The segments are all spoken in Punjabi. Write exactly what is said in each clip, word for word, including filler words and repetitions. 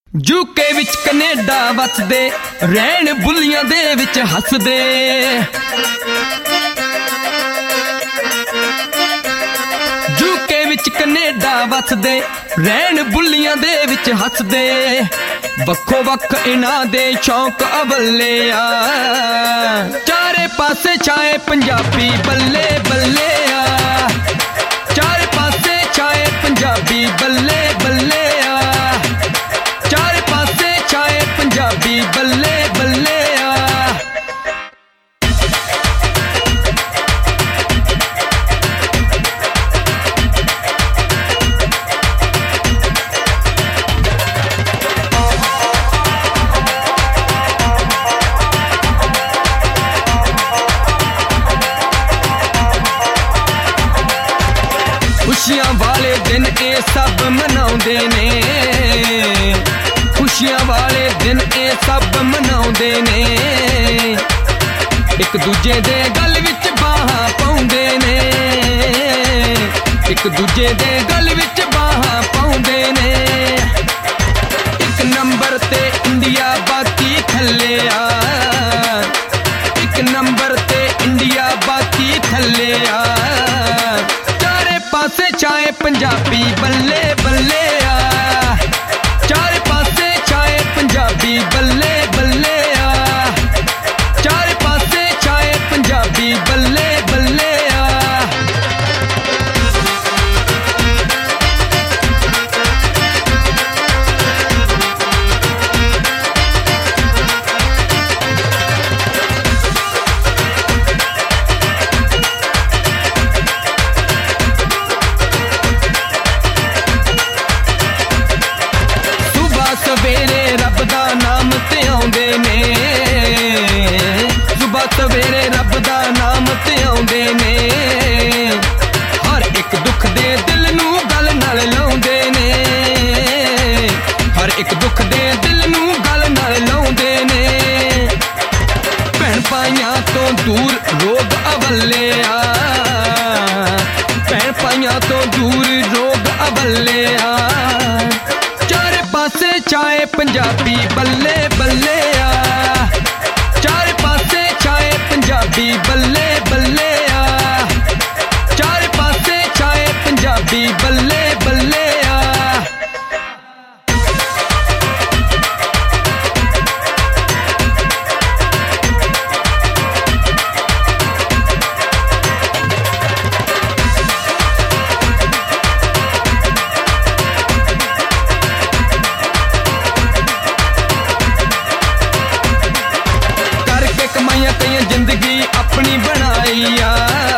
ਯੂਕੇ ਵਿੱਚ ਕੈਨੇਡਾ ਵਸਦੇ ਰਹਿਣ ਬੁੱਲੀਆਂ ਦੇ ਵਿੱਚ ਹੱਸਦੇ। ਯੂਕੇ ਵਿੱਚ ਕੈਨੇਡਾ ਵਸਦੇ ਰਹਿਣ ਬੁੱਲੀਆਂ ਦੇ ਵਿੱਚ ਹੱਸਦੇ। ਵੱਖੋ ਵੱਖ ਇਹਨਾਂ ਦੇ ਸ਼ੌਂਕ ਅਵੱਲੇ ਆ, ਚਾਰੇ ਪਾਸੇ ਛਾਏ ਪੰਜਾਬੀ ਬੱਲੇ ਬੱਲੇ ਆ। ਚਾਰੇ ਪਾਸੇ ਛਾਏ ਪੰਜਾਬੀ ਬੱਲੇ ਬੱਲੇ ਆ। ਚਾਰੇ ਪਾਸੇ ਛਾਏ ਪੰਜਾਬੀ ਬੱਲੇ ਬੱਲੇ ਆ। ਖੁਸ਼ੀਆਂ ਵਾਲੇ ਦਿਨ ਇਹ ਸਭ ਮਨਾਉਂਦੇ ਨੇ, ਖੁਸ਼ੀਆਂ ਵਾਲੇ ਦਿਨ ਇਹ ਸਭ ਮਨਾਉਂਦੇ ਨੇ। ਇੱਕ ਦੂਜੇ ਦੇ ਗਲ ਵਿੱਚ ਬਾਹਾਂ ਪਾਉਂਦੇ ਨੇ, ਇੱਕ ਦੂਜੇ ਦੇ ਗਲ ਵਿੱਚ ਬਾਹਾਂ ਪਾਉਂਦੇ ਨੇ। ਇੱਕ ਨੰਬਰ ਤੇ ਇੰਡੀਆ ਬਾਕੀ ਥੱਲੇ ਆ, ਇੱਕ ਨੰਬਰ ਤੇ ਇੰਡੀਆ ਬਾਕੀ ਥੱਲੇ ਆ। ਚਾਰੇ ਪਾਸੇ ਛਾਏ ਪੰਜਾਬੀ ਬੱਲੇ ਬੱਲੇ ਆ। ਚਾਰੇ ਪਾਸੇ ਛਾਏ ਪੰਜਾਬੀ ਬੱਲੇ ਬੱਲੇ ਆ। ਚਾਰੇ ਪਾਸੇ ਛਾਏ ਪੰਜਾਬੀ ਬੱਲੇ ਬੱਲੇ ਆ। ਸਵੇਰੇ ਰੱਬ ਦਾ ਨਾਮ ਤੇ ਆਉਂਦੇ ਨੇ, ਸੁਬਹ ਸਵੇਰੇ ਰੱਬ ਦਾ ਨਾਮ ਤੇ ਆਉਂਦੇ ਨੇ। ਹਰ ਇੱਕ ਦੁੱਖ ਦੇ ਦਿਲ ਨੂੰ ਗੱਲ ਨਾਲ ਲਾਉਂਦੇ ਨੇ, ਹਰ ਇੱਕ ਦੁੱਖ ਦੇ ਦਿਲ ਨੂੰ ਗੱਲ ਨਾਲ ਲਾਉਂਦੇ ਨੇ। ਭੈਣ ਭਾਈਆਂ ਤੋਂ ਦੂਰ ਰੋਗ ਅਵੱਲੇ ਆ, ਭੈਣ ਭਾਈਆਂ ਤੋਂ ਦੂਰ ਰੋਗ ਅਵੱਲੇ ਆ। ਪਾਸੇ ਛਾਏ ਪੰਜਾਬੀ ਬੱਲੇ ਬੱਲੇ ਆ। ਚਾਰੇ ਪਾਸੇ ਛਾਏ ਪੰਜਾਬੀ ਬੱਲੇ ਬੱਲੇ ਆ। ਚਾਰੇ ਪਾਸੇ ਛਾਏ ਪੰਜਾਬੀ ਬੱਲੇ ਬੱਲੇ ਆ। ਕਈਆਂ ਜ਼ਿੰਦਗੀ ਆਪਣੀ ਬਣਾਈ ਆ,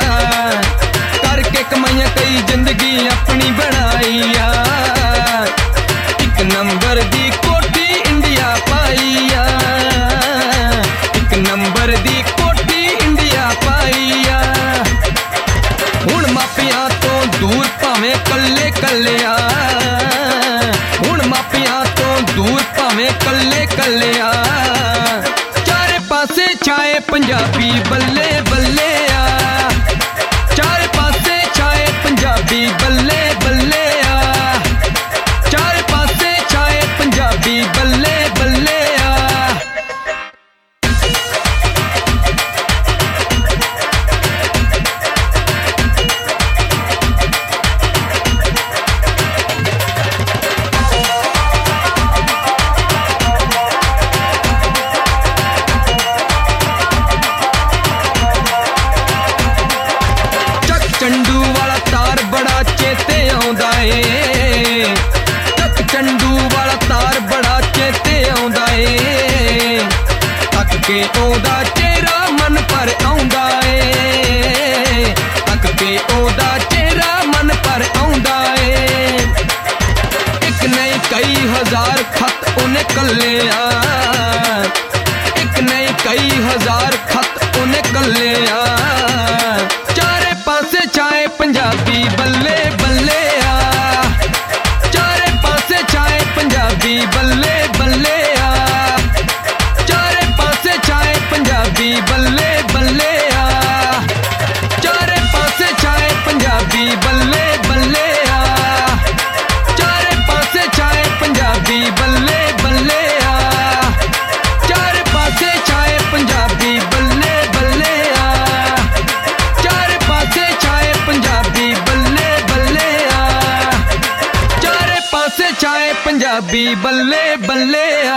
ਕਰਕੇ ਕਮਾਈਆਂ ਕਈ ਜ਼ਿੰਦਗੀ ਆਪਣੀ ਬਣਾਈ ਆ। ਇੱਕ ਨੰਬਰ ਦੀ ਕੋਠੀ ਇੰਡੀਆ ਪਾਈ ਆ, ਇੱਕ ਨੰਬਰ ਦੀ ਕੋਠੀ ਇੰਡੀਆ ਪਾਈ ਆ। ਹੁਣ ਮਾਪਿਆਂ ਤੋਂ ਦੂਰ ਭਾਵੇਂ ਕੱਲੇ ਕੱਲੇ ਆ, ਹੁਣ ਮਾਪਿਆਂ ਤੋਂ ਦੂਰ ਭਾਵੇਂ ਕੱਲੇ ਕੱਲੇ ਆ। ਪਾਸੇ ਛਾਏ ਪੰਜਾਬੀ ਬੱਲੇ ਬੱਲੇ ਆ। ਚਾਰੇ ਪਾਸੇ ਛਾਏ ਪੰਜਾਬੀ ਬੱਲੇ ਬੱਲੇ ਆ। ਚਾਰੇ ਪਾਸੇ ਛਾਏ ਪੰਜਾਬੀ ਬੱਲੇ ਬੱਲੇ ਆ। ਚੰਡੂ ਵਾਲਾ ਤਾਰ ਬੜਾ ਚੇਤੇ ਆਉਂਦਾ ਏ, ਤੱਕ ਚੰਡੂ ਵਾਲਾ ਤਾਰ ਬੜਾ ਚੇਤੇ ਆਉਂਦਾ ਏ। ਤੱਕ ਕੇ ਉਹਦਾ ਚਿਹਰਾ ਮਨ ਪਰ ਆਉਂਦਾ ਏ, ਤੱਕ ਕੇ ਉਹਦਾ ਚਿਹਰਾ ਮਨ ਪਰ ਆਉਂਦਾ ਏ। ਇੱਕ ਨਹੀਂ ਕਈ ਹਜ਼ਾਰ ਖਤ ਉਹਨੇ ਕੱਲਿਆ, ਇੱਕ ਨਹੀਂ ਕਈ ਹਜ਼ਾਰ ਖਤ ਉਹਨੇ ਕੱਲਿਆ। ਚਾਰੇ ਪਾਸੇ ਛਾਏ ਪੰਜਾਬੀ ਬੱਲੇ ਬੱਲੇ ਆ। ਚਾਰੇ ਪਾਸੇ ਛਾਏ ਪੰਜਾਬੀ ਬੱਲੇ ਬੱਲੇ ਆ। ਚਾਰੇ ਪਾਸੇ ਛਾਏ ਪੰਜਾਬੀ ਬੱਲੇ ਬੱਲੇ ਆ। ਚਾਰੇ ਪਾਸੇ ਛਾਏ ਪੰਜਾਬੀ ਬੱਲੇ ਬੱਲੇ ਆ। ਚਾਰੇ ਪਾਸੇ ਛਾਏ ਪੰਜਾਬੀ ਬੱਲੇ ਬੱਲੇ ਪੰਜਾਬੀ ਬੱਲੇ ਬੱਲੇ